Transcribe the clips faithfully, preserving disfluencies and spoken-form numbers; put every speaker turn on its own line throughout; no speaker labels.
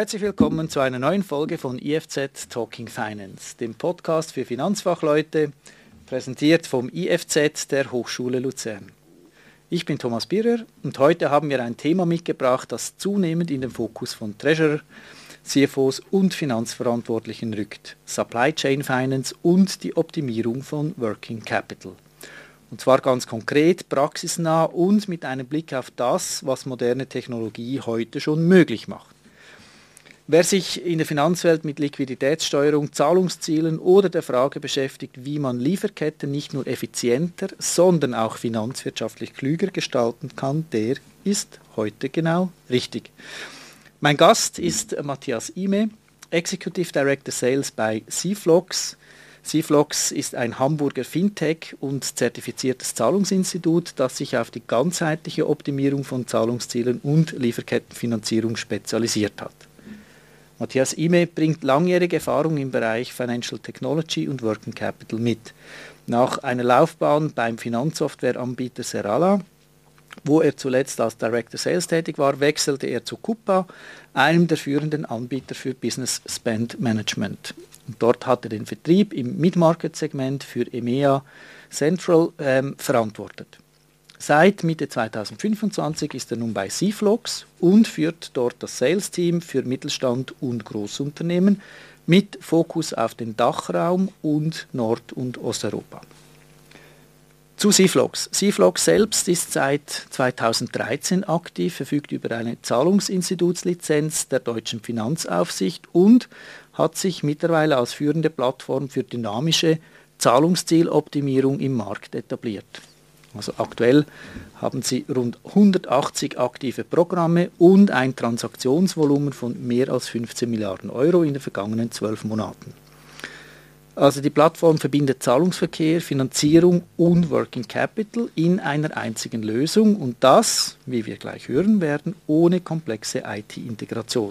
Herzlich willkommen zu einer neuen Folge von I F Z Talking Finance, dem Podcast für Finanzfachleute, präsentiert vom I F Z der Hochschule Luzern. Ich bin Thomas Birrer und heute haben wir ein Thema mitgebracht, das zunehmend in den Fokus von Treasurer, C F Os und Finanzverantwortlichen rückt: Supply Chain Finance und die Optimierung von Working Capital. Und zwar ganz konkret, praxisnah und mit einem Blick auf das, was moderne Technologie heute schon möglich macht. Wer sich in der Finanzwelt mit Liquiditätssteuerung, Zahlungszielen oder der Frage beschäftigt, wie man Lieferketten nicht nur effizienter, sondern auch finanzwirtschaftlich klüger gestalten kann, der ist heute genau richtig. Mein Gast ist Matthias Ihme, Executive Director Sales bei Cflox. Cflox ist ein Hamburger Fintech und zertifiziertes Zahlungsinstitut, das sich auf die ganzheitliche Optimierung von Zahlungszielen und Lieferkettenfinanzierung spezialisiert hat. Matthias Ihme bringt langjährige Erfahrung im Bereich Financial Technology und Working Capital mit. Nach einer Laufbahn beim Finanzsoftwareanbieter Serala, wo er zuletzt als Director Sales tätig war, wechselte er zu Coupa, einem der führenden Anbieter für Business Spend Management. Und dort hat er den Vertrieb im Mid-Market-Segment für E M E A Central ähm, verantwortet. Seit Mitte zweitausendfünfundzwanzig ist er nun bei Cflox und führt dort das Sales-Team für Mittelstand und Großunternehmen mit Fokus auf den Dachraum und Nord- und Osteuropa. Zu Cflox. Cflox selbst ist seit zweitausenddreizehn aktiv, verfügt über eine Zahlungsinstitutslizenz der Deutschen Finanzaufsicht und hat sich mittlerweile als führende Plattform für dynamische Zahlungszieloptimierung im Markt etabliert. Also aktuell haben sie rund hundertachtzig aktive Programme und ein Transaktionsvolumen von mehr als fünfzehn Milliarden Euro in den vergangenen zwölf Monaten. Also die Plattform verbindet Zahlungsverkehr, Finanzierung und Working Capital in einer einzigen Lösung und das, wie wir gleich hören werden, ohne komplexe I T-Integration.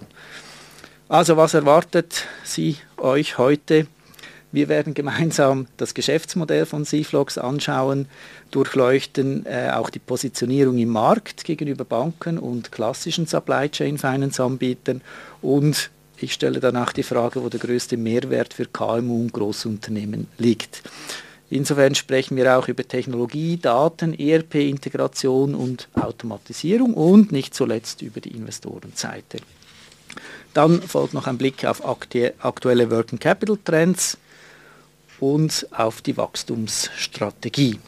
Also was erwartet Sie euch heute? Wir werden gemeinsam das Geschäftsmodell von Cflox anschauen, durchleuchten äh, auch die Positionierung im Markt gegenüber Banken und klassischen Supply Chain Finance Anbietern und ich stelle danach die Frage, wo der größte Mehrwert für K M U und Großunternehmen liegt. Insofern sprechen wir auch über Technologie, Daten, E R P-Integration und Automatisierung und nicht zuletzt über die Investorenseite. Dann folgt noch ein Blick auf aktuelle Working Capital Trends und auf die Wachstumsstrategie.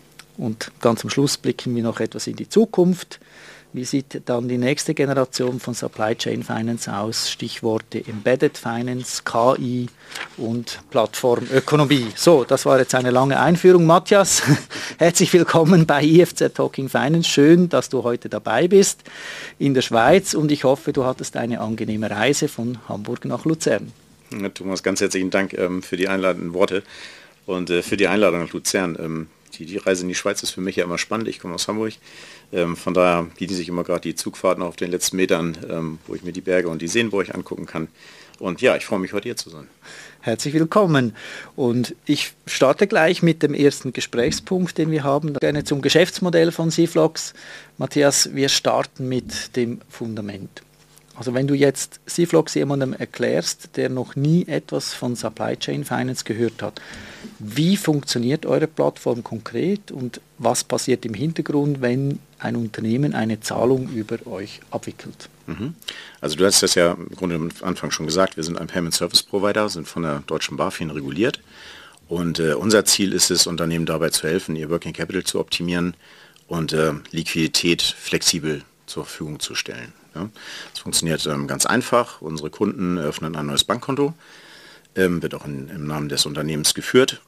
Und ganz am Schluss blicken wir noch etwas in die Zukunft. Wie sieht dann die nächste Generation von Supply Chain Finance aus? Stichworte Embedded Finance, K I und Plattformökonomie. So, das war jetzt eine lange Einführung. Matthias, herzlich willkommen bei I F Z Talking Finance. Schön, dass du heute dabei bist in der Schweiz und ich hoffe, du hattest eine angenehme Reise von Hamburg nach Luzern.
Ja, Thomas, ganz herzlichen Dank ähm, für die einladenden Worte und äh, für die Einladung nach Luzern. Ähm, die, die Reise in die Schweiz ist für mich ja immer spannend. Ich komme aus Hamburg. Ähm, von daher bieten sich immer gerade die Zugfahrten auf den letzten Metern, ähm, wo ich mir die Berge und die Seen bei euch angucken kann. Und ja, ich freue mich, heute hier zu sein.
Herzlich willkommen. Und ich starte gleich mit dem ersten Gesprächspunkt, den wir haben. Gerne zum Geschäftsmodell von Cflox. Matthias, wir starten mit dem Fundament. Also wenn du jetzt Cflox jemandem erklärst, der noch nie etwas von Supply Chain Finance gehört hat, wie funktioniert eure Plattform konkret und was passiert im Hintergrund, wenn ein Unternehmen eine Zahlung über euch abwickelt?
Also du hast das ja im Grunde am Anfang schon gesagt, wir sind ein Payment Service Provider, sind von der deutschen BaFin reguliert und äh, unser Ziel ist es, Unternehmen dabei zu helfen, ihr Working Capital zu optimieren und äh, Liquidität flexibel zur Verfügung zu stellen. Ja. Das funktioniert ähm, ganz einfach. Unsere Kunden eröffnen ein neues Bankkonto, ähm, wird auch in, im Namen des Unternehmens geführt.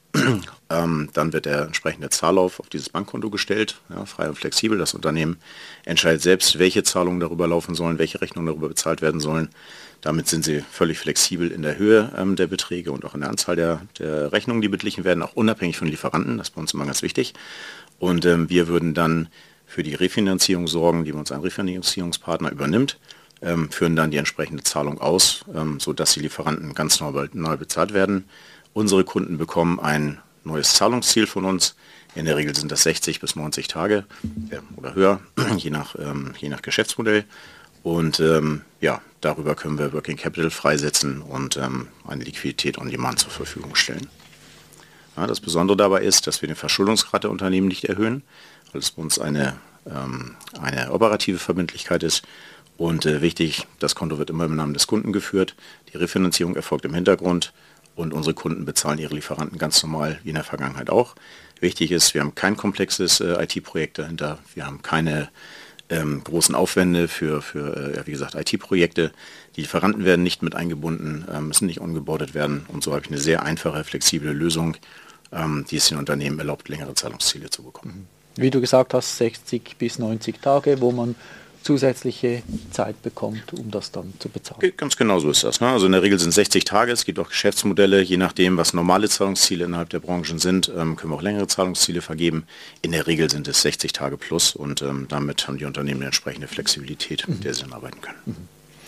ähm, dann wird der entsprechende Zahllauf auf dieses Bankkonto gestellt, ja, frei und flexibel. Das Unternehmen entscheidet selbst, welche Zahlungen darüber laufen sollen, welche Rechnungen darüber bezahlt werden sollen. Damit sind sie völlig flexibel in der Höhe ähm, der Beträge und auch in der Anzahl der, der Rechnungen, die beglichen werden, auch unabhängig von Lieferanten. Das ist bei uns immer ganz wichtig. Und ähm, wir würden dann für die Refinanzierung sorgen, die uns ein Refinanzierungspartner übernimmt, ähm, führen dann die entsprechende Zahlung aus, ähm, sodass die Lieferanten ganz neu, neu bezahlt werden. Unsere Kunden bekommen ein neues Zahlungsziel von uns. In der Regel sind das sechzig bis neunzig Tage äh, oder höher, je nach, ähm, je nach Geschäftsmodell. Und ähm, ja, darüber können wir Working Capital freisetzen und ähm, eine Liquidität on Demand zur Verfügung stellen. Ja, das Besondere dabei ist, dass wir den Verschuldungsgrad der Unternehmen nicht erhöhen, weil es bei uns eine, ähm, eine operative Verbindlichkeit ist. Und äh, wichtig, das Konto wird immer im Namen des Kunden geführt, die Refinanzierung erfolgt im Hintergrund und unsere Kunden bezahlen ihre Lieferanten ganz normal wie in der Vergangenheit auch. Wichtig ist, wir haben kein komplexes äh, I T-Projekt dahinter, wir haben keine ähm, großen Aufwände für, für äh, wie gesagt, I T-Projekte. Die Lieferanten werden nicht mit eingebunden, äh, müssen nicht ongeboardet werden und so habe ich eine sehr einfache, flexible Lösung, ähm, die es den Unternehmen erlaubt, längere Zahlungsziele zu bekommen.
Wie du gesagt hast, sechzig bis neunzig Tage, wo man zusätzliche Zeit bekommt, um das dann zu bezahlen.
Ganz genau so ist das. Ne? Also in der Regel sind sechzig Tage, es gibt auch Geschäftsmodelle, je nachdem, was normale Zahlungsziele innerhalb der Branchen sind, ähm, können wir auch längere Zahlungsziele vergeben. In der Regel sind es sechzig Tage plus und ähm, damit haben die Unternehmen eine entsprechende Flexibilität, mit der sie dann arbeiten können.
Mhm.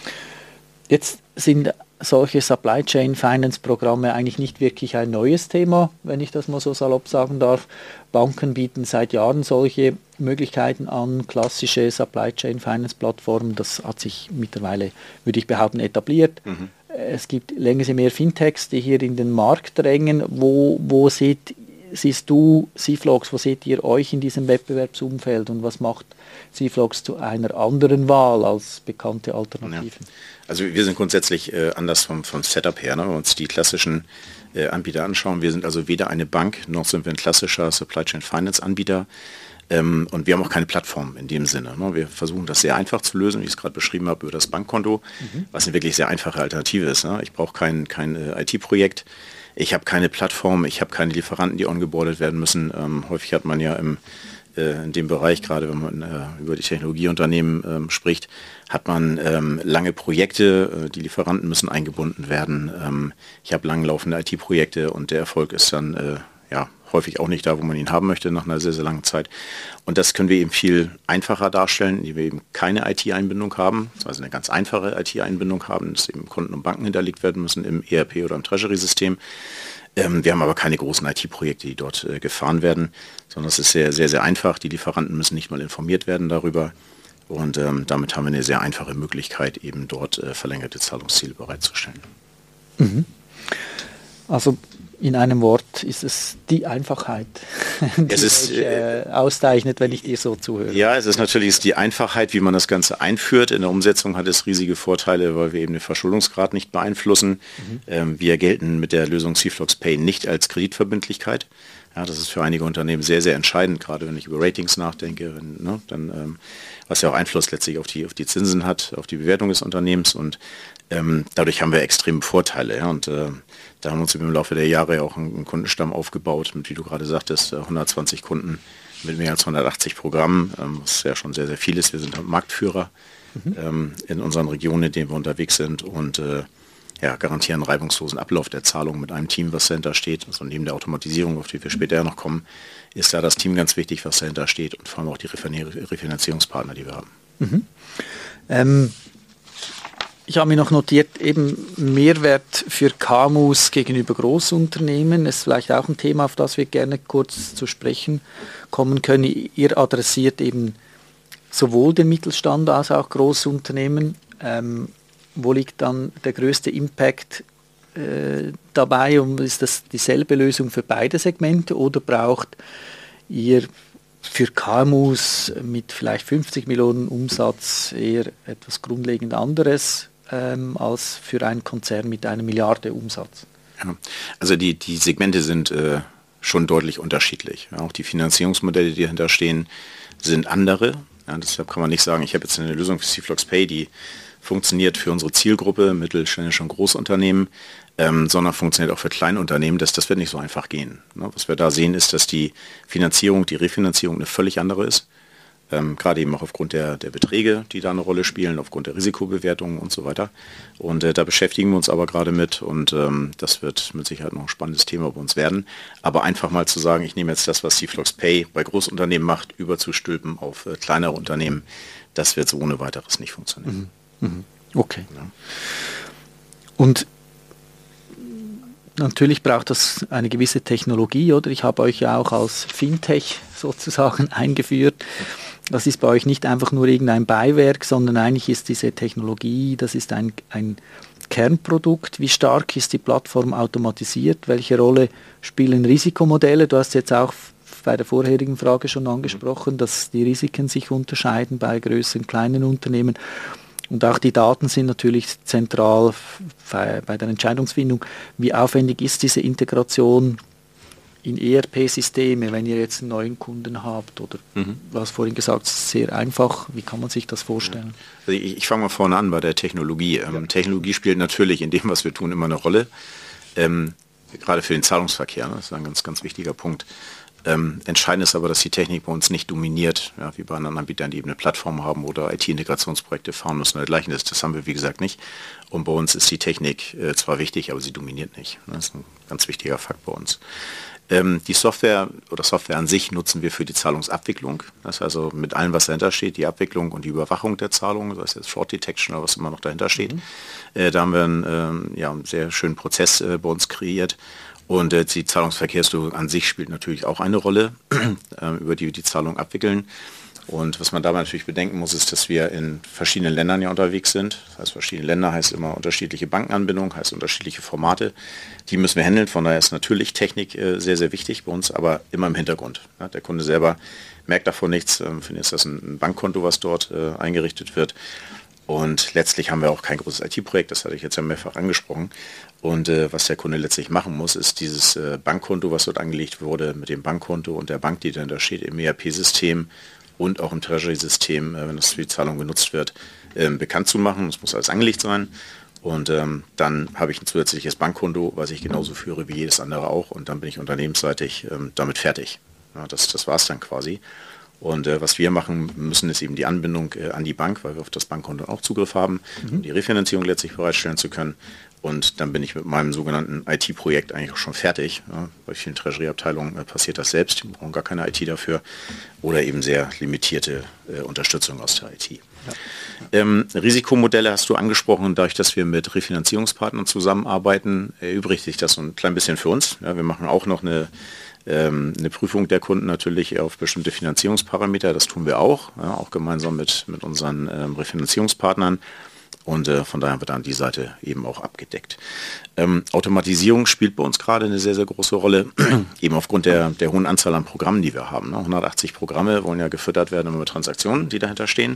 Jetzt sind solche Supply Chain Finance Programme eigentlich nicht wirklich ein neues Thema, wenn ich das mal so salopp sagen darf. Banken bieten seit Jahren solche Möglichkeiten an, klassische Supply Chain Finance Plattformen. Das hat sich mittlerweile, würde ich behaupten, etabliert. Mhm. Es gibt längere mehr Fintechs, die hier in den Markt drängen. Wo, wo seht, siehst du Cflox, wo seht ihr euch in diesem Wettbewerbsumfeld und was macht Cflox zu einer anderen Wahl als bekannte Alternativen?
Ja. Also wir sind grundsätzlich äh, anders vom, vom Setup her, ne? Wenn wir uns die klassischen äh, Anbieter anschauen. Wir sind also weder eine Bank, noch sind wir ein klassischer Supply Chain Finance Anbieter. Ähm, und wir haben auch keine Plattform in dem Sinne. Ne? Wir versuchen das sehr einfach zu lösen, wie ich es gerade beschrieben habe, über das Bankkonto, mhm. was eine wirklich sehr einfache Alternative ist. Ne? Ich brauche kein, kein äh, I T-Projekt. Ich habe keine Plattform, ich habe keine Lieferanten, die ongeboardet werden müssen. Ähm, häufig hat man ja im in dem Bereich, gerade wenn man äh, über die Technologieunternehmen ähm, spricht, hat man ähm, lange Projekte, äh, die Lieferanten müssen eingebunden werden. Ähm, ich habe langlaufende I T-Projekte und der Erfolg ist dann äh, ja, häufig auch nicht da, wo man ihn haben möchte, nach einer sehr, sehr langen Zeit. Und das können wir eben viel einfacher darstellen, indem wir eben keine I T-Einbindung haben, also eine ganz einfache I T-Einbindung haben, dass eben Konten und Banken hinterlegt werden müssen im E R P oder im Treasury-System. Ähm, wir haben aber keine großen I T-Projekte, die dort äh, gefahren werden, sondern es ist sehr, sehr, sehr einfach. Die Lieferanten müssen nicht mal informiert werden darüber. Und ähm, damit haben wir eine sehr einfache Möglichkeit, eben dort äh, verlängerte Zahlungsziele bereitzustellen.
Mhm. Also in einem Wort ist es die Einfachheit, die
es ist,
euch, äh, auszeichnet, wenn ich dir so zuhöre.
Ja, es ist natürlich ist die Einfachheit, wie man das Ganze einführt. In der Umsetzung hat es riesige Vorteile, weil wir eben den Verschuldungsgrad nicht beeinflussen. Mhm. Ähm, wir gelten mit der Lösung Cflox Pay nicht als Kreditverbindlichkeit. Ja, das ist für einige Unternehmen sehr, sehr entscheidend, gerade wenn ich über Ratings nachdenke, wenn, ne, dann, ähm, was ja auch Einfluss letztlich auf die, auf die Zinsen hat, auf die Bewertung des Unternehmens und ähm, dadurch haben wir extreme Vorteile. Ja, und äh, da haben wir uns im Laufe der Jahre ja auch einen, einen Kundenstamm aufgebaut, mit, wie du gerade sagtest, hundertzwanzig Kunden mit mehr als hundertachtzig Programmen, ähm, was ja schon sehr, sehr viel ist. Wir sind Marktführer mhm. ähm, in unseren Regionen, in denen wir unterwegs sind und äh, ja, garantieren reibungslosen Ablauf der Zahlung mit einem Team, was dahinter steht. Also neben der Automatisierung, auf die wir später ja noch kommen, ist da das Team ganz wichtig, was dahinter steht und vor allem auch die Refinanzierungspartner, die wir haben.
Mhm. Ähm, ich habe mir noch notiert, eben Mehrwert für K M Us gegenüber Großunternehmen. Das ist vielleicht auch ein Thema, auf das wir gerne kurz zu sprechen kommen können. Ihr adressiert eben sowohl den Mittelstand als auch Großunternehmen. Ähm, Wo liegt dann der größte Impact äh, dabei? Und ist das dieselbe Lösung für beide Segmente oder braucht ihr für K M Us mit vielleicht fünfzig Millionen Umsatz eher etwas grundlegend anderes ähm, als für einen Konzern mit einer Milliarde Umsatz?
Ja, also die, die Segmente sind äh, schon deutlich unterschiedlich. Ja, auch die Finanzierungsmodelle, die dahinter stehen, sind andere. Ja, deshalb kann man nicht sagen, ich habe jetzt eine Lösung für Cflox Pay, die funktioniert für unsere Zielgruppe, mittelständische und Großunternehmen, ähm, sondern funktioniert auch für Kleinunternehmen. Das, das wird nicht so einfach gehen. Ne? Was wir da sehen, ist, dass die Finanzierung, die Refinanzierung eine völlig andere ist. Ähm, gerade eben auch aufgrund der, der Beträge, die da eine Rolle spielen, aufgrund der Risikobewertungen und so weiter. Und äh, da beschäftigen wir uns aber gerade mit und ähm, das wird mit Sicherheit noch ein spannendes Thema bei uns werden. Aber einfach mal zu sagen, ich nehme jetzt das, was Cflox Pay bei Großunternehmen macht, überzustülpen auf äh, kleinere Unternehmen, das wird so ohne weiteres nicht funktionieren.
Mhm. Okay. Ja. Und natürlich braucht das eine gewisse Technologie, oder? Ich habe euch ja auch als Fintech sozusagen eingeführt. das ist bei euch nicht einfach nur irgendein Beiwerk, sondern eigentlich ist diese Technologie, das ist ein, ein Kernprodukt. Wie stark ist die Plattform automatisiert? Welche Rolle spielen Risikomodelle? Du hast jetzt auch bei der vorherigen Frage schon angesprochen, dass die Risiken sich unterscheiden bei größeren, kleinen Unternehmen. Und auch die Daten sind natürlich zentral bei der Entscheidungsfindung. Wie aufwendig ist diese Integration in E R P-Systeme, wenn ihr jetzt einen neuen Kunden habt? Oder mhm. du hast vorhin gesagt, es ist sehr einfach. Wie kann man sich das vorstellen?
Also ich, ich fange mal vorne an bei der Technologie. Ähm, ja. Technologie spielt natürlich in dem, was wir tun, immer eine Rolle. Ähm, gerade für den Zahlungsverkehr, ne? Das ist ein ganz, ganz wichtiger Punkt. Ähm, entscheidend ist aber, dass die Technik bei uns nicht dominiert, ja, wie bei anderen Anbietern, die eben eine Plattform haben oder I T-Integrationsprojekte fahren müssen oder dergleichen. Das, das haben wir, wie gesagt, nicht. Und bei uns ist die Technik äh, zwar wichtig, aber sie dominiert nicht. Das ist ein ganz wichtiger Fakt bei uns. Ähm, die Software oder Software an sich nutzen wir für die Zahlungsabwicklung. Das heißt also mit allem, was dahinter steht, die Abwicklung und die Überwachung der Zahlungen, das heißt jetzt Fraud Detection oder was immer noch dahinter steht. Mhm. Äh, da haben wir einen, ähm, ja, einen sehr schönen Prozess äh, bei uns kreiert. Und äh, die Zahlungsverkehrslogik an sich spielt natürlich auch eine Rolle, äh, über die wir die Zahlung abwickeln. Und was man dabei natürlich bedenken muss, ist, dass wir in verschiedenen Ländern ja unterwegs sind. Das heißt, verschiedene Länder heißt immer unterschiedliche Bankenanbindung, heißt unterschiedliche Formate. Die müssen wir handeln. Von daher ist natürlich Technik äh, sehr, sehr wichtig bei uns, aber immer im Hintergrund. Ja, der Kunde selber merkt davon nichts. Ähm, für ihn ist das ein, ein Bankkonto, was dort äh, eingerichtet wird. Und letztlich haben wir auch kein großes I T-Projekt, das hatte ich jetzt ja mehrfach angesprochen. Und äh, was der Kunde letztlich machen muss, ist dieses äh, Bankkonto, was dort angelegt wurde, mit dem Bankkonto und der Bank, die dahinter steht, im E R P-System und auch im Treasury-System, äh, wenn das für die Zahlung genutzt wird, äh, bekannt zu machen. Das muss alles angelegt sein. Und ähm, dann habe ich ein zusätzliches Bankkonto, was ich genauso führe wie jedes andere auch. Und dann bin ich unternehmensseitig ähm, damit fertig. Ja, das das war es dann quasi. Und äh, was wir machen müssen, ist eben die Anbindung äh, an die Bank, weil wir auf das Bankkonto auch Zugriff haben, mhm. um die Refinanzierung letztlich bereitstellen zu können. Und dann bin ich mit meinem sogenannten I T-Projekt eigentlich auch schon fertig. Ja, bei vielen Treasury-Abteilungen äh, passiert das selbst, die brauchen gar keine I T dafür. Oder eben sehr limitierte äh, Unterstützung aus der I T. Ja. Ähm, Risikomodelle hast du angesprochen. Dadurch, dass wir mit Refinanzierungspartnern zusammenarbeiten, erübrigt sich das so ein klein bisschen für uns. Ja, wir machen auch noch eine eine Prüfung der Kunden natürlich auf bestimmte Finanzierungsparameter, das tun wir auch, ja, auch gemeinsam mit, mit unseren ähm, Refinanzierungspartnern und äh, von daher wird dann die Seite eben auch abgedeckt. Ähm, Automatisierung spielt bei uns gerade eine sehr, sehr große Rolle, eben aufgrund der, der hohen Anzahl an Programmen, die wir haben. Ne? hundertachtzig Programme wollen ja gefüttert werden über Transaktionen, die dahinter stehen.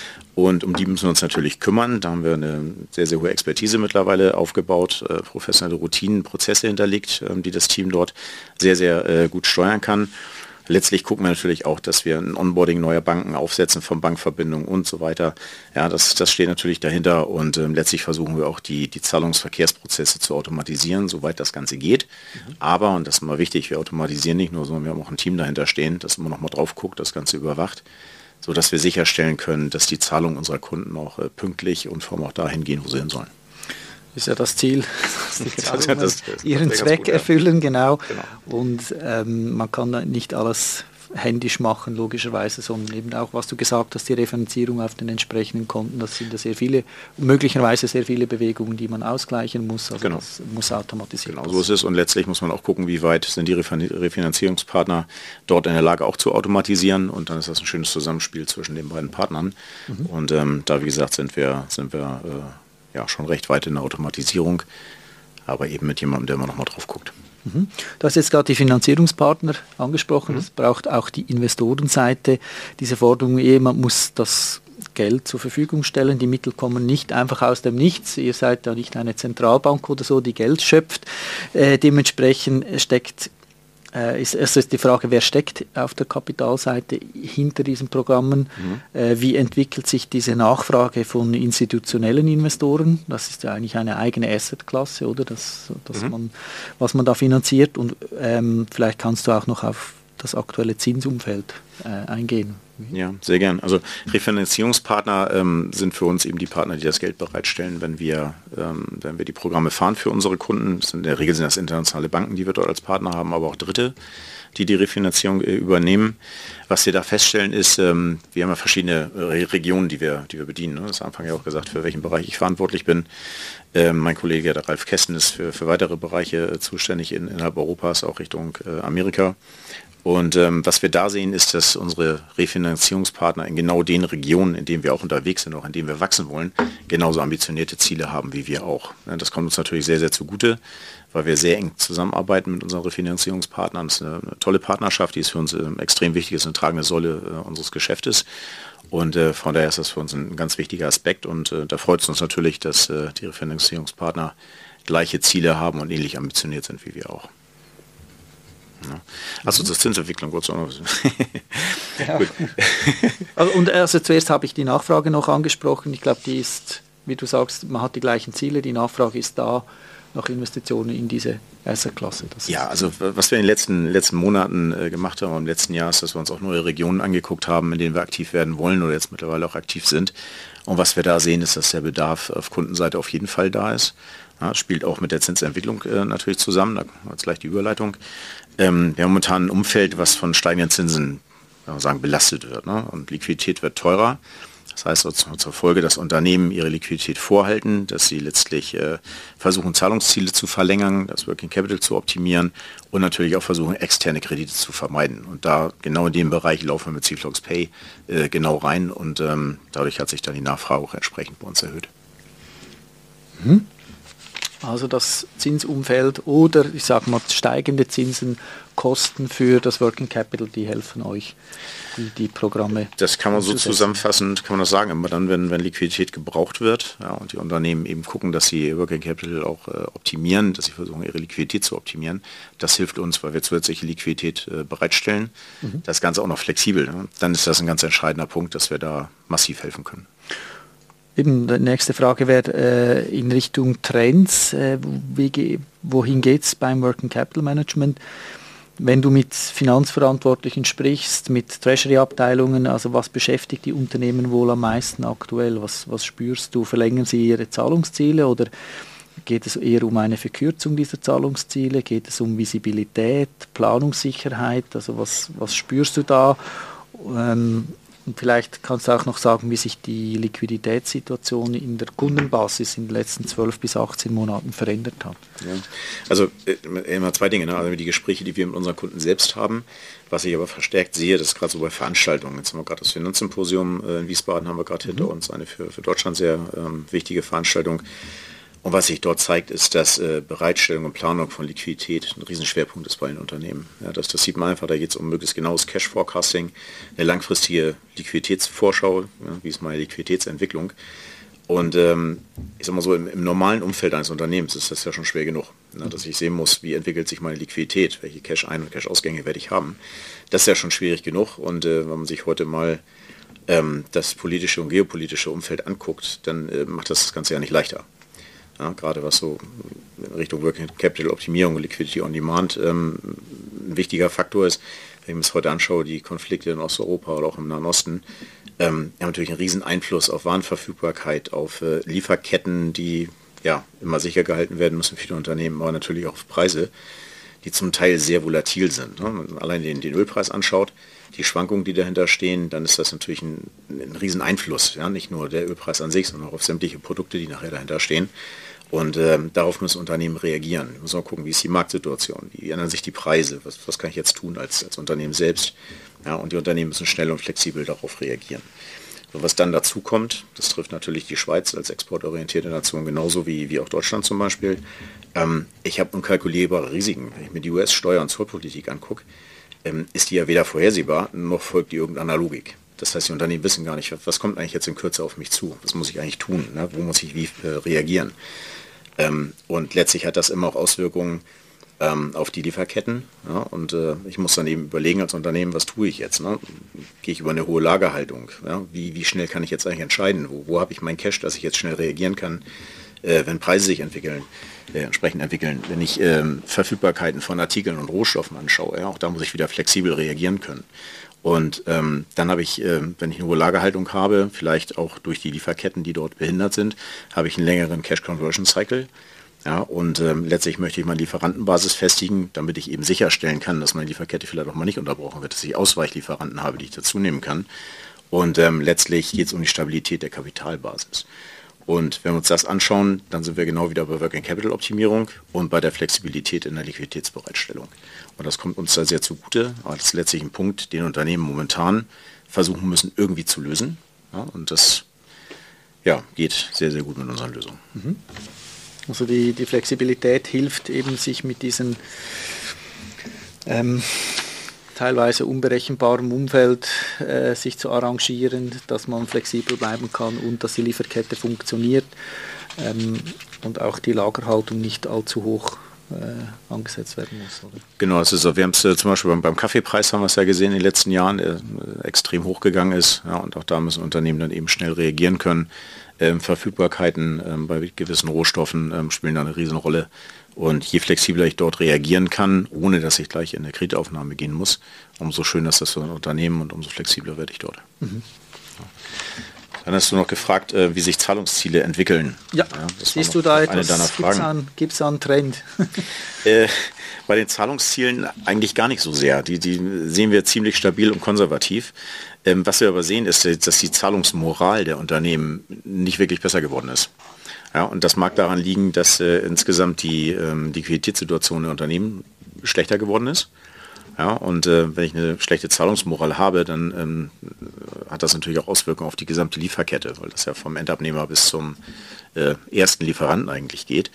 Und um die müssen wir uns natürlich kümmern. Da haben wir eine sehr, sehr hohe Expertise mittlerweile aufgebaut, äh, professionelle Routinen, Prozesse hinterlegt, äh, die das Team dort sehr, sehr äh, gut steuern kann. Letztlich gucken wir natürlich auch, dass wir ein Onboarding neuer Banken aufsetzen von Bankverbindungen und so weiter. Ja, das, das steht natürlich dahinter und ähm, letztlich versuchen wir auch die, die Zahlungsverkehrsprozesse zu automatisieren, soweit das Ganze geht. Mhm. Aber, und das ist immer wichtig, wir automatisieren nicht nur, sondern wir haben auch ein Team dahinter stehen, das immer noch mal drauf guckt, das Ganze überwacht, sodass wir sicherstellen können, dass die Zahlungen unserer Kunden auch äh, pünktlich und vor allem auch dahin gehen, wo sie hin sollen.
Ist ja das Ziel, dass die Zahlungen das, das ihren Zweck gut, erfüllen, ja. genau. genau. Und ähm, man kann nicht alles händisch machen, logischerweise, sondern eben auch, was du gesagt hast, die Referenzierung auf den entsprechenden Konten, das sind ja sehr viele, möglicherweise sehr viele Bewegungen, die man ausgleichen muss, also genau. das muss automatisiert werden.
Genau, so ist es und letztlich muss man auch gucken, wie weit sind die Refinanzierungspartner dort in der Lage auch zu automatisieren und dann ist das ein schönes Zusammenspiel zwischen den beiden Partnern mhm. und ähm, da, wie gesagt, sind wir, sind wir äh, ja schon recht weit in der Automatisierung, aber eben mit jemandem, der immer noch mal drauf guckt.
Mhm. Du hast jetzt gerade die Finanzierungspartner angesprochen, es mhm. braucht auch die Investorenseite. Diese Forderung, jemand muss das Geld zur Verfügung stellen, die Mittel kommen nicht einfach aus dem Nichts, ihr seid ja nicht eine Zentralbank oder so, die Geld schöpft. Äh, dementsprechend steckt Äh, ist erst ist die Frage, wer steckt auf der Kapitalseite hinter diesen Programmen? Mhm. Äh, wie entwickelt sich diese Nachfrage von institutionellen Investoren? Das ist ja eigentlich eine eigene Assetklasse, oder? Das, das mhm. man, was man da finanziert. Und ähm, vielleicht kannst du auch noch auf das aktuelle Zinsumfeld äh, eingehen.
Ja, sehr gern. Also Refinanzierungspartner ähm, sind für uns eben die Partner, die das Geld bereitstellen, wenn wir, ähm, wenn wir die Programme fahren für unsere Kunden. Das sind in der Regel sind das internationale Banken, die wir dort als Partner haben, aber auch Dritte, die die Refinanzierung äh, übernehmen. Was wir da feststellen ist, ähm, wir haben ja verschiedene Re- Regionen, die wir, die wir bedienen. Ne? Das am Anfang ja auch gesagt, für welchen Bereich ich verantwortlich bin. Ähm, mein Kollege, der Ralf Kesten, ist für, für weitere Bereiche äh, zuständig in, innerhalb Europas, auch Richtung äh, Amerika. Und ähm, was wir da sehen, ist, dass unsere Refinanzierungspartner in genau den Regionen, in denen wir auch unterwegs sind, auch in denen wir wachsen wollen, genauso ambitionierte Ziele haben wie wir auch. Ja, das kommt uns natürlich sehr, sehr zugute, weil wir sehr eng zusammenarbeiten mit unseren Refinanzierungspartnern. Das ist eine, eine tolle Partnerschaft, die ist für uns äh, extrem wichtig, ist eine tragende Säule äh, unseres Geschäftes. Und äh, von daher ist das für uns ein ganz wichtiger Aspekt. Und äh, da freut es uns natürlich, dass äh, die Refinanzierungspartner gleiche Ziele haben und ähnlich ambitioniert sind wie wir auch. Ja. Also zur Zinsentwicklung kurz auch noch.
Ja. Also, und also zuerst habe ich die Nachfrage noch angesprochen. Ich glaube, die ist, wie du sagst, man hat die gleichen Ziele. Die Nachfrage ist da nach Investitionen in diese Assetklasse.
Ja, also was wir in den letzten, letzten Monaten äh, gemacht haben, im letzten Jahr ist, dass wir uns auch neue Regionen angeguckt haben, in denen wir aktiv werden wollen oder jetzt mittlerweile auch aktiv sind. Und was wir da sehen, ist, dass der Bedarf auf Kundenseite auf jeden Fall da ist. Ja, spielt auch mit der Zinsentwicklung äh, natürlich zusammen, da jetzt gleich die Überleitung. Ähm, wir haben momentan ein Umfeld, was von steigenden Zinsen, kann man sagen, belastet wird. Ne? Und Liquidität wird teurer. Das heißt also zur Folge, dass Unternehmen ihre Liquidität vorhalten, dass sie letztlich äh, versuchen, Zahlungsziele zu verlängern, das Working Capital zu optimieren und natürlich auch versuchen, externe Kredite zu vermeiden. Und da genau in dem Bereich laufen wir mit C-Flox Pay äh, genau rein und ähm, dadurch hat sich dann die Nachfrage auch entsprechend bei uns erhöht.
Mhm. Also das Zinsumfeld oder ich sage mal steigende Zinsen, Kosten für das Working Capital, die helfen euch, die, die Programme.
Das kann man so zusammenfassend, kann man das sagen, immer dann, wenn, wenn Liquidität gebraucht wird, ja, und die Unternehmen eben gucken, dass sie ihr Working Capital auch äh, optimieren, dass sie versuchen, ihre Liquidität zu optimieren. Das hilft uns, weil wir zusätzliche Liquidität äh, bereitstellen. Mhm. Das Ganze auch noch flexibel. Ne? Dann ist das ein ganz entscheidender Punkt, dass wir da massiv helfen können.
Eben, die nächste Frage wäre äh, in Richtung Trends. Äh, wie, wohin geht es beim Working Capital Management? Wenn du mit Finanzverantwortlichen sprichst, mit Treasury-Abteilungen, also was beschäftigt die Unternehmen wohl am meisten aktuell? Was, was spürst du? Verlängern sie ihre Zahlungsziele oder geht es eher um eine Verkürzung dieser Zahlungsziele? Geht es um Visibilität, Planungssicherheit? Also was, was spürst du da? Ähm, Und vielleicht kannst du auch noch sagen, wie sich die Liquiditätssituation in der Kundenbasis in den letzten zwölf bis achtzehn Monaten verändert hat.
Ja. Also äh, immer zwei Dinge. Ne? Also die Gespräche, die wir mit unseren Kunden selbst haben, was ich aber verstärkt sehe, das ist gerade so bei Veranstaltungen. Jetzt haben wir gerade das Finanzsymposium äh, in Wiesbaden, haben wir gerade mhm. hinter uns, eine für, für Deutschland sehr ähm, wichtige Veranstaltung. Und was sich dort zeigt, ist, dass äh, Bereitstellung und Planung von Liquidität ein Riesenschwerpunkt ist bei den Unternehmen. Ja, das, das sieht man einfach, da geht es um möglichst genaues Cash-Forecasting, eine langfristige Liquiditätsvorschau, ja, wie ist meine Liquiditätsentwicklung. Und ähm, ich sag mal so, im, im normalen Umfeld eines Unternehmens ist das ja schon schwer genug, ne, dass ich sehen muss, wie entwickelt sich meine Liquidität, welche Cash-Ein- und Cash-Ausgänge werde ich haben. Das ist ja schon schwierig genug. Und äh, wenn man sich heute mal ähm, das politische und geopolitische Umfeld anguckt, dann äh, macht das das Ganze ja nicht leichter. Ja, gerade was so in Richtung Working Capital Optimierung und Liquidity on Demand ähm, ein wichtiger Faktor ist. Wenn ich mir das heute anschaue, die Konflikte in Osteuropa oder auch im Nahen Osten, ähm, haben natürlich einen riesen Einfluss auf Warenverfügbarkeit, auf äh, Lieferketten, die ja immer sicher gehalten werden müssen für die Unternehmen, aber natürlich auch auf Preise, die zum Teil sehr volatil sind. Ne? Wenn man allein den, den Ölpreis anschaut, die Schwankungen, die dahinter stehen, dann ist das natürlich ein, ein riesen Einfluss. Ja? Nicht nur der Ölpreis an sich, sondern auch auf sämtliche Produkte, die nachher dahinter stehen. Und ähm, darauf müssen Unternehmen reagieren. Wir müssen auch gucken, wie ist die Marktsituation, wie ändern sich die Preise, was, was kann ich jetzt tun als, als Unternehmen selbst. Ja? Und die Unternehmen müssen schnell und flexibel darauf reagieren. So, was dann dazu kommt, das trifft natürlich die Schweiz als exportorientierte Nation genauso wie, wie auch Deutschland zum Beispiel. Ähm, ich habe unkalkulierbare Risiken. Wenn ich mir die U S-Steuer- und Zollpolitik angucke, ähm, ist die ja weder vorhersehbar, noch folgt die irgendeiner Logik. Das heißt, die Unternehmen wissen gar nicht, was kommt eigentlich jetzt in Kürze auf mich zu? Was muss ich eigentlich tun? Ne? Wo muss ich wie äh, reagieren? Ähm, und letztlich hat das immer auch Auswirkungen ähm, auf die Lieferketten. Ja? Und äh, ich muss dann eben überlegen als Unternehmen, was tue ich jetzt? Ne? Gehe ich über eine hohe Lagerhaltung? Ja? Wie, wie schnell kann ich jetzt eigentlich entscheiden? Wo, wo habe ich mein Cash, dass ich jetzt schnell reagieren kann, äh, wenn Preise sich entwickeln, äh, entsprechend entwickeln? Wenn ich ähm, Verfügbarkeiten von Artikeln und Rohstoffen anschaue, ja? Auch da muss ich wieder flexibel reagieren können. Und ähm, dann habe ich, äh, wenn ich eine hohe Lagerhaltung habe, vielleicht auch durch die Lieferketten, die dort behindert sind, habe ich einen längeren Cash-Conversion-Cycle. Ja, und ähm, letztlich möchte ich meine Lieferantenbasis festigen, damit ich eben sicherstellen kann, dass meine Lieferkette vielleicht auch mal nicht unterbrochen wird, dass ich Ausweichlieferanten habe, die ich dazu nehmen kann. Und ähm, letztlich geht es um die Stabilität der Kapitalbasis. Und wenn wir uns das anschauen, dann sind wir genau wieder bei Working Capital Optimierung und bei der Flexibilität in der Liquiditätsbereitstellung. Und das kommt uns da sehr zugute, aber das ist letztlich ein Punkt, den Unternehmen momentan versuchen müssen, irgendwie zu lösen. Ja, und das ja, geht sehr, sehr gut mit unseren Lösungen.
Mhm. Also die, die Flexibilität hilft eben, sich mit diesen ähm, teilweise unberechenbarem Umfeld äh, sich zu arrangieren, dass man flexibel bleiben kann und dass die Lieferkette funktioniert ähm, und auch die Lagerhaltung nicht allzu hoch äh, angesetzt werden muss. Oder?
Genau, das ist so. Wir haben es äh, zum Beispiel beim, beim Kaffeepreis haben wir es ja gesehen in den letzten Jahren, der äh, extrem hochgegangen ist. Ja, und auch da müssen Unternehmen dann eben schnell reagieren können. Ähm, Verfügbarkeiten ähm, bei gewissen Rohstoffen ähm, spielen da eine Riesenrolle. Und je flexibler ich dort reagieren kann, ohne dass ich gleich in eine Kreditaufnahme gehen muss, umso schöner ist das für ein Unternehmen und umso flexibler werde ich dort. Mhm. Ja. Dann hast du noch gefragt, äh, wie sich Zahlungsziele entwickeln.
Ja, ja siehst du da etwas, gibt es da einen Trend?
äh, bei den Zahlungszielen eigentlich gar nicht so sehr. Die, die sehen wir ziemlich stabil und konservativ. Ähm, was wir aber sehen, ist, dass die Zahlungsmoral der Unternehmen nicht wirklich besser geworden ist. Ja, und das mag daran liegen, dass äh, insgesamt die ähm, Liquiditätssituation der Unternehmen schlechter geworden ist. Ja, und äh, wenn ich eine schlechte Zahlungsmoral habe, dann ähm, hat das natürlich auch Auswirkungen auf die gesamte Lieferkette, weil das ja vom Endabnehmer bis zum äh, ersten Lieferanten eigentlich geht.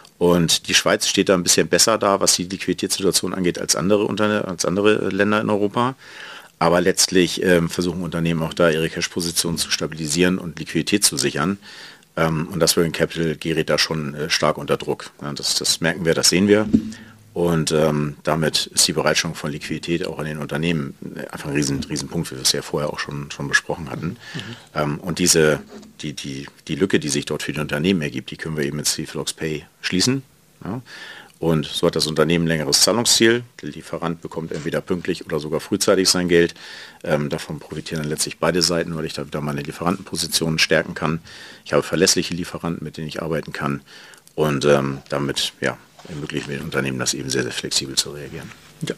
Und die Schweiz steht da ein bisschen besser da, was die Liquiditätssituation angeht, als andere, Unter- als andere Länder in Europa. Aber letztlich ähm, versuchen Unternehmen auch da ihre Cash-Position zu stabilisieren und Liquidität zu sichern. Ähm, und das Working Capital gerät da schon äh, stark unter Druck. Ja, das, das merken wir, das sehen wir. Und ähm, damit ist die Bereitstellung von Liquidität auch in den Unternehmen einfach ein riesen, riesen Punkt, wie wir es ja vorher auch schon, schon besprochen hatten. Mhm. Ähm, und diese, die, die, die Lücke, die sich dort für die Unternehmen ergibt, die können wir eben mit Cflox Pay schließen. Ja? Und so hat das Unternehmen ein längeres Zahlungsziel. Der Lieferant bekommt entweder pünktlich oder sogar frühzeitig sein Geld. Ähm, davon profitieren dann letztlich beide Seiten, weil ich da wieder meine Lieferantenpositionen stärken kann. Ich habe verlässliche Lieferanten, mit denen ich arbeiten kann. Und ähm, damit ja, ermöglicht mir den Unternehmen das eben sehr, sehr flexibel zu reagieren.
Ja.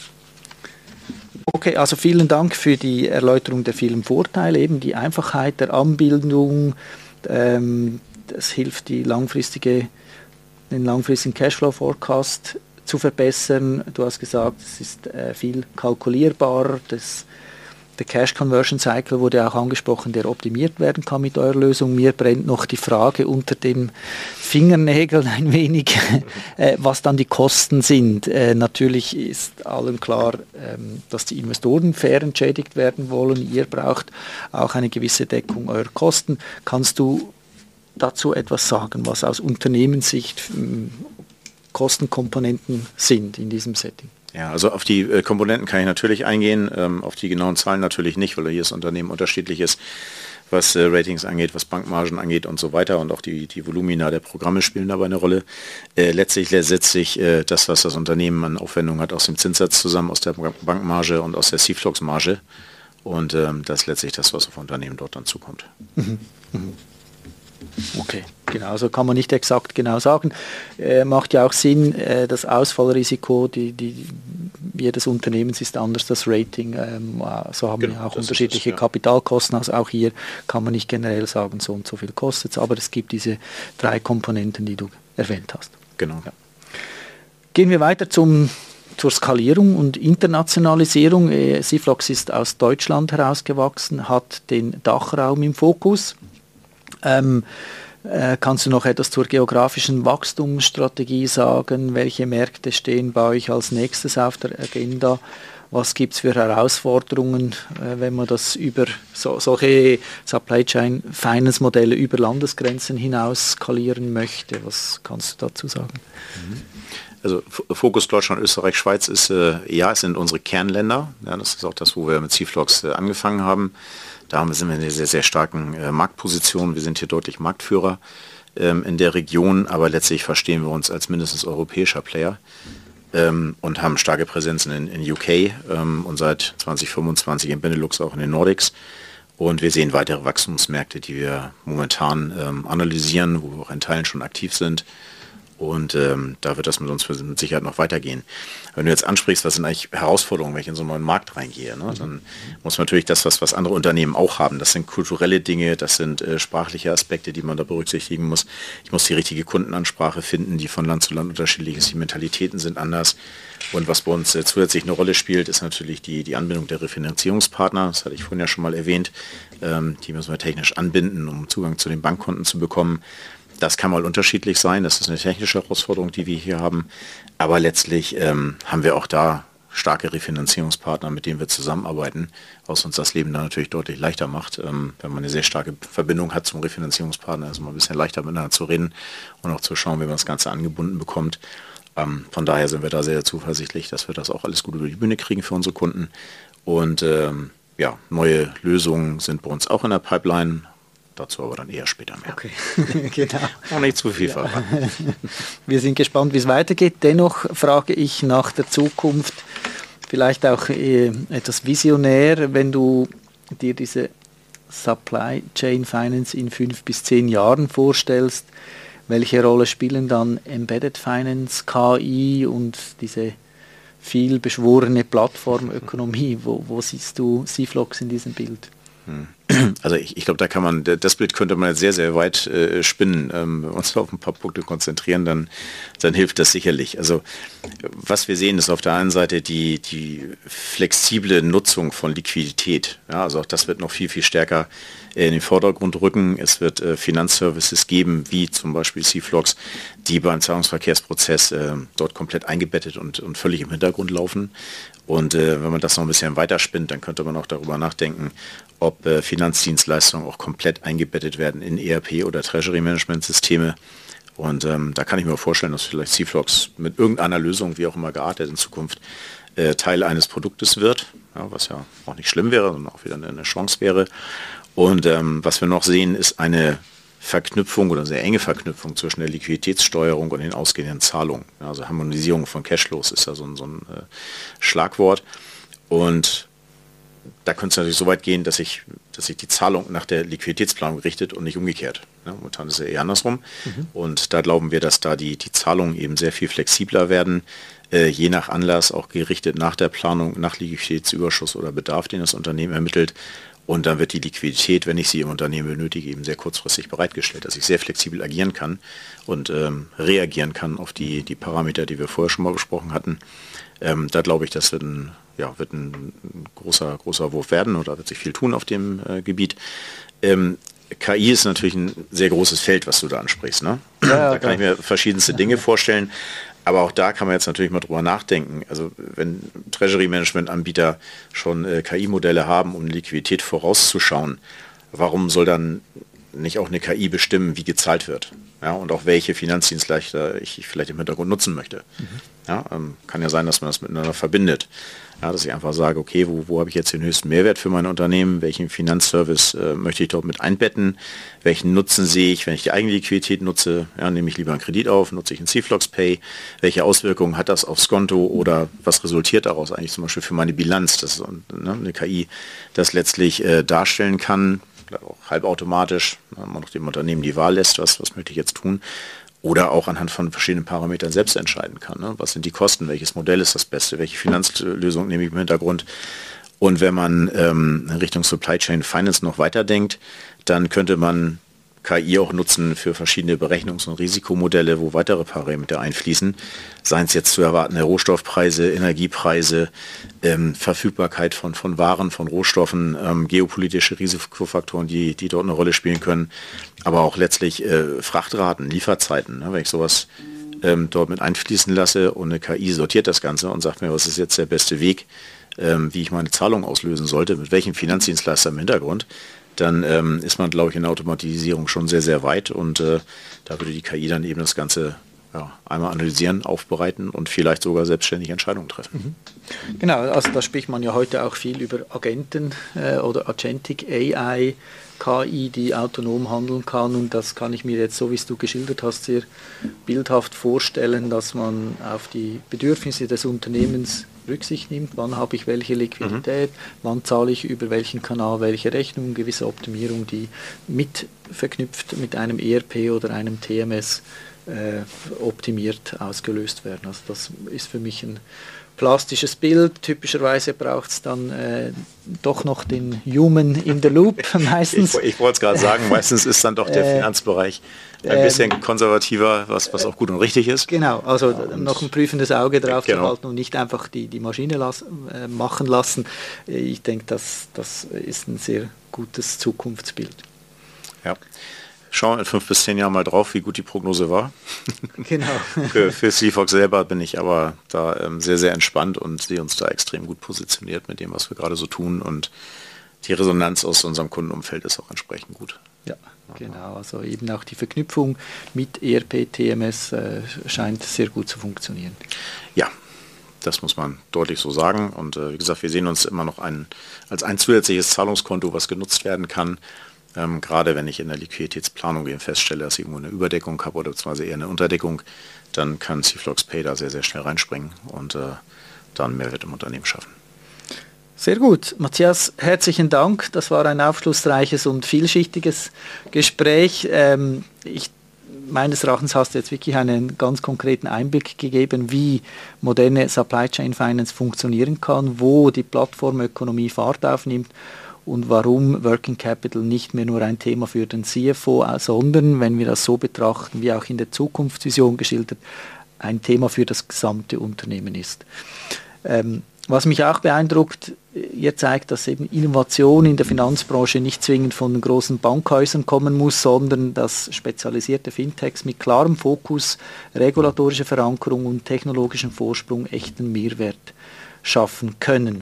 Okay, also vielen Dank für die Erläuterung der vielen Vorteile, eben die Einfachheit der Anbindung. Ähm, das hilft, die langfristige den langfristigen Cashflow-Forecast zu verbessern. Du hast gesagt, es ist äh, viel kalkulierbarer. Das, der Cash-Conversion-Cycle wurde auch angesprochen, der optimiert werden kann mit eurer Lösung. Mir brennt noch die Frage unter den Fingernägeln ein wenig, äh, was dann die Kosten sind. Äh, natürlich ist allen klar, ähm, dass die Investoren fair entschädigt werden wollen. Ihr braucht auch eine gewisse Deckung eurer Kosten. Kannst du dazu etwas sagen, was aus Unternehmenssicht ähm, Kostenkomponenten sind in diesem Setting?
Ja, also auf die äh, Komponenten kann ich natürlich eingehen, ähm, auf die genauen Zahlen natürlich nicht, weil jedes Unternehmen unterschiedlich ist, was äh, Ratings angeht, was Bankmargen angeht und so weiter, und auch die, die Volumina der Programme spielen dabei eine Rolle. Äh, letztlich setzt sich äh, das, was das Unternehmen an Aufwendungen hat, aus dem Zinssatz zusammen, aus der Bankmarge und aus der Cflox-Marge, und ähm, das ist letztlich das, was auf Unternehmen dort dann zukommt.
Mhm. Mhm. Okay, genau, so kann man nicht exakt genau sagen. Äh, macht ja auch Sinn, äh, das Ausfallrisiko, die, die, jedes Unternehmens ist anders, das Rating, ähm, so haben genau, wir auch unterschiedliche das, ja. Kapitalkosten, also auch hier kann man nicht generell sagen, so und so viel kostet es, aber es gibt diese drei Komponenten, die du erwähnt hast.
Genau. Ja.
Gehen wir weiter zum zur Skalierung und Internationalisierung. Äh, Cflox ist aus Deutschland herausgewachsen, hat den Dachraum im Fokus. Ähm, äh, kannst du noch etwas zur geografischen Wachstumsstrategie sagen? Welche Märkte stehen bei euch als nächstes auf der Agenda? Was gibt es für Herausforderungen, äh, wenn man das über so, solche Supply Chain Finance Modelle über Landesgrenzen hinaus skalieren möchte? Was kannst du dazu sagen?
Also Fokus Deutschland, Österreich, Schweiz ist, äh, ja, es sind unsere Kernländer. Ja, das ist auch das, wo wir mit Cflox äh, angefangen haben. Da haben wir, sind wir in einer sehr, sehr starken äh, Marktposition. Wir sind hier deutlich Marktführer ähm, in der Region, aber letztlich verstehen wir uns als mindestens europäischer Player ähm, und haben starke Präsenzen in, in U K ähm, und seit zwanzig fünfundzwanzig in Benelux, auch in den Nordics. Und wir sehen weitere Wachstumsmärkte, die wir momentan ähm, analysieren, wo wir auch in Teilen schon aktiv sind. Und ähm, da wird das mit uns mit Sicherheit noch weitergehen. Wenn du jetzt ansprichst, was sind eigentlich Herausforderungen, wenn ich in so einen neuen Markt reingehe, ne? Dann muss man natürlich das, was, was andere Unternehmen auch haben. Das sind kulturelle Dinge, das sind äh, sprachliche Aspekte, die man da berücksichtigen muss. Ich muss die richtige Kundenansprache finden, die von Land zu Land unterschiedlich ist. Die Mentalitäten sind anders. Und was bei uns äh, zusätzlich eine Rolle spielt, ist natürlich die, die Anbindung der Refinanzierungspartner. Das hatte ich vorhin ja schon mal erwähnt. Ähm, die müssen wir technisch anbinden, um Zugang zu den Bankkonten zu bekommen. Das kann mal unterschiedlich sein, das ist eine technische Herausforderung, die wir hier haben. Aber letztlich ähm, haben wir auch da starke Refinanzierungspartner, mit denen wir zusammenarbeiten, was uns das Leben dann natürlich deutlich leichter macht. Ähm, wenn man eine sehr starke Verbindung hat zum Refinanzierungspartner, ist es mal ein bisschen leichter miteinander zu reden und auch zu schauen, wie man das Ganze angebunden bekommt. Ähm, von daher sind wir da sehr zuversichtlich, dass wir das auch alles gut über die Bühne kriegen für unsere Kunden. Und ähm, ja, neue Lösungen sind bei uns auch in der Pipeline. Dazu aber dann eher später mehr.
Okay, genau.
Noch nicht zu viel verraten.
Wir sind gespannt, wie es weitergeht. Dennoch frage ich nach der Zukunft, vielleicht auch äh, etwas visionär, wenn du dir diese Supply Chain Finance in fünf bis zehn Jahren vorstellst. Welche Rolle spielen dann Embedded Finance, K I und diese viel beschworene Plattformökonomie? Wo, wo siehst du Cflox in diesem Bild?
Also ich, ich glaube, da kann man, das Bild könnte man jetzt sehr, sehr weit äh, spinnen. Ähm, wenn wir uns auf ein paar Punkte konzentrieren, dann, dann hilft das sicherlich. Also was wir sehen, ist auf der einen Seite die, die flexible Nutzung von Liquidität. Ja, also auch das wird noch viel, viel stärker in den Vordergrund rücken. Es wird äh, Finanzservices geben, wie zum Beispiel Cflox, die beim Zahlungsverkehrsprozess äh, dort komplett eingebettet und, und völlig im Hintergrund laufen. Und äh, wenn man das noch ein bisschen weiterspinnt, dann könnte man auch darüber nachdenken, ob äh, Finanzdienstleistungen auch komplett eingebettet werden in E R P oder Treasury-Management-Systeme. Und ähm, da kann ich mir vorstellen, dass vielleicht Cflox mit irgendeiner Lösung, wie auch immer geartet in Zukunft, äh, Teil eines Produktes wird, ja, was ja auch nicht schlimm wäre, sondern auch wieder eine, eine Chance wäre. Und ähm, was wir noch sehen, ist eine Verknüpfung oder sehr enge Verknüpfung zwischen der Liquiditätssteuerung und den ausgehenden Zahlungen. Ja, also Harmonisierung von Cashflows ist ja so ein, so ein äh, Schlagwort. Und da könnte es natürlich so weit gehen, dass sich dass sich die Zahlung nach der Liquiditätsplanung richtet und nicht umgekehrt. Ja, momentan ist es eher andersrum. Mhm. Und da glauben wir, dass da die, die Zahlungen eben sehr viel flexibler werden, äh, je nach Anlass auch gerichtet nach der Planung, nach Liquiditätsüberschuss oder Bedarf, den das Unternehmen ermittelt. Und dann wird die Liquidität, wenn ich sie im Unternehmen benötige, eben sehr kurzfristig bereitgestellt, dass ich sehr flexibel agieren kann und ähm, reagieren kann auf die, die Parameter, die wir vorher schon mal besprochen hatten. Ähm, da glaube ich, das wird ein, ja, wird ein großer, großer Wurf werden oder wird sich viel tun auf dem äh, Gebiet. Ähm, K I ist natürlich ein sehr großes Feld, was du da ansprichst. Ne? Ja, da kann ich mir verschiedenste Dinge vorstellen. Aber auch da kann man jetzt natürlich mal drüber nachdenken. Also wenn Treasury-Management-Anbieter schon äh, K I-Modelle haben, um Liquidität vorauszuschauen, warum soll dann nicht auch eine K I bestimmen, wie gezahlt wird? Ja, und auch welche Finanzdienstleister ich vielleicht im Hintergrund nutzen möchte. Mhm. Ja, ähm, kann ja sein, dass man das miteinander verbindet. Ja, dass ich einfach sage, okay, wo, wo habe ich jetzt den höchsten Mehrwert für mein Unternehmen? Welchen Finanzservice äh, möchte ich dort mit einbetten? Welchen Nutzen sehe ich, wenn ich die eigene Liquidität nutze? Ja, nehme ich lieber einen Kredit auf, nutze ich einen Cflox Pay? Welche Auswirkungen hat das aufs Konto oder was resultiert daraus eigentlich zum Beispiel für meine Bilanz? Dass ne, eine K I das letztlich äh, darstellen kann, auch halbautomatisch, wenn man noch dem Unternehmen die Wahl lässt, was, was möchte ich jetzt tun? Oder auch anhand von verschiedenen Parametern selbst entscheiden kann. Ne? Was sind die Kosten? Welches Modell ist das Beste? Welche Finanzlösung nehme ich im Hintergrund? Und wenn man ähm, in Richtung Supply Chain Finance noch weiterdenkt, dann könnte man K I auch nutzen für verschiedene Berechnungs- und Risikomodelle, wo weitere Parameter einfließen. Seien es jetzt zu erwartende Rohstoffpreise, Energiepreise, ähm, Verfügbarkeit von, von Waren, von Rohstoffen, ähm, geopolitische Risikofaktoren, die, die dort eine Rolle spielen können, aber auch letztlich äh, Frachtraten, Lieferzeiten. Ne? Wenn ich sowas ähm, dort mit einfließen lasse und eine K I sortiert das Ganze und sagt mir, was ist jetzt der beste Weg, ähm, wie ich meine Zahlung auslösen sollte, mit welchem Finanzdienstleister im Hintergrund, dann ähm, ist man, glaube ich, in der Automatisierung schon sehr, sehr weit und äh, da würde die K I dann eben das Ganze ja, einmal analysieren, aufbereiten und vielleicht sogar selbstständig Entscheidungen treffen.
Mhm. Genau, also da spricht man ja heute auch viel über Agenten äh, oder Agentic A I, K I, die autonom handeln kann und das kann ich mir jetzt, so wie es du geschildert hast, sehr bildhaft vorstellen, dass man auf die Bedürfnisse des Unternehmens Rücksicht nimmt, wann habe ich welche Liquidität, mhm. wann zahle ich über welchen Kanal welche Rechnung, gewisse Optimierung, die mit verknüpft mit einem E R P oder einem T M S äh, optimiert ausgelöst werden. Also das ist für mich ein plastisches Bild. Typischerweise braucht es dann äh, doch noch den Human in the Loop meistens.
Ich, ich wollte es gerade sagen, meistens ist dann doch der Finanzbereich ein bisschen konservativer, was, was auch gut und richtig ist.
Genau, also
ja,
noch ein prüfendes Auge drauf
genau.
zu halten und nicht einfach die, die Maschine las, äh, machen lassen. Ich denke, das, das ist ein sehr gutes Zukunftsbild.
Ja. Schauen wir in fünf bis zehn Jahren mal drauf, wie gut die Prognose war.
Genau.
für, für Seafox selber bin ich aber da ähm, sehr, sehr entspannt und sehe uns da extrem gut positioniert mit dem, was wir gerade so tun. Und die Resonanz aus unserem Kundenumfeld ist auch entsprechend gut.
Ja, genau. Also eben auch die Verknüpfung mit E R P, T M S äh, scheint sehr gut zu funktionieren.
Ja, das muss man deutlich so sagen. Und äh, wie gesagt, wir sehen uns immer noch ein, als ein zusätzliches Zahlungskonto, was genutzt werden kann. Ähm, gerade wenn ich in der Liquiditätsplanung eben feststelle, dass ich irgendwo eine Überdeckung habe oder beziehungsweise eher eine Unterdeckung, dann kann Seaflox Pay da sehr, sehr schnell reinspringen und äh, dann Mehrwert im Unternehmen schaffen.
Sehr gut. Matthias, herzlichen Dank. Das war ein aufschlussreiches und vielschichtiges Gespräch. Ähm, ich, meines Erachtens hast du jetzt wirklich einen ganz konkreten Einblick gegeben, wie moderne Supply Chain Finance funktionieren kann, wo die Plattformökonomie Fahrt aufnimmt und warum Working Capital nicht mehr nur ein Thema für den C F O, sondern, wenn wir das so betrachten, wie auch in der Zukunftsvision geschildert, ein Thema für das gesamte Unternehmen ist. Ähm, was mich auch beeindruckt, ihr zeigt, dass eben Innovation in der Finanzbranche nicht zwingend von den großen Bankhäusern kommen muss, sondern dass spezialisierte Fintechs mit klarem Fokus, regulatorischer Verankerung und technologischem Vorsprung echten Mehrwert schaffen können.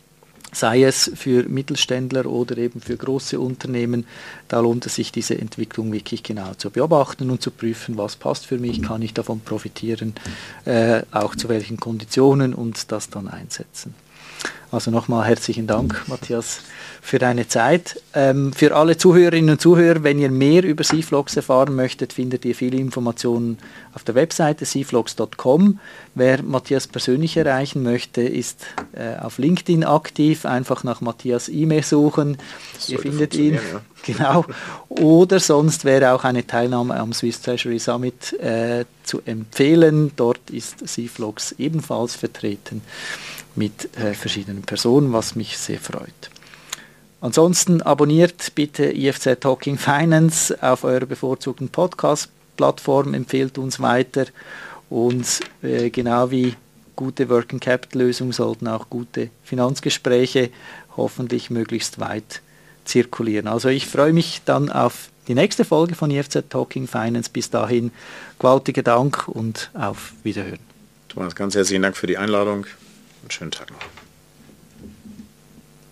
Sei es für Mittelständler oder eben für große Unternehmen, da lohnt es sich, diese Entwicklung wirklich genau zu beobachten und zu prüfen, was passt für mich, kann ich davon profitieren, äh, auch zu welchen Konditionen und das dann einsetzen. Also nochmal herzlichen Dank, Matthias, für deine Zeit. Ähm, für alle Zuhörerinnen und Zuhörer, wenn ihr mehr über Seaflox erfahren möchtet, findet ihr viele Informationen auf der Webseite seaflox punkt com. Wer Matthias persönlich erreichen möchte, ist äh, auf LinkedIn aktiv. Einfach nach Matthias E-Mail suchen. Ihr findet ihn. Ja. Genau. Oder sonst wäre auch eine Teilnahme am Swiss Treasury Summit äh, zu empfehlen. Dort ist Seaflox ebenfalls vertreten mit äh, verschiedenen Personen, was mich sehr freut. Ansonsten abonniert bitte I F Z Talking Finance auf eurer bevorzugten Podcast-Plattform, empfehlt uns weiter und äh, genau wie gute Working Capital Lösungen sollten auch gute Finanzgespräche hoffentlich möglichst weit zirkulieren. Also ich freue mich dann auf die nächste Folge von I F Z Talking Finance. Bis dahin gewaltiger Dank und auf Wiederhören.
Thomas, ganz herzlichen Dank für die Einladung. Einen schönen Tag noch.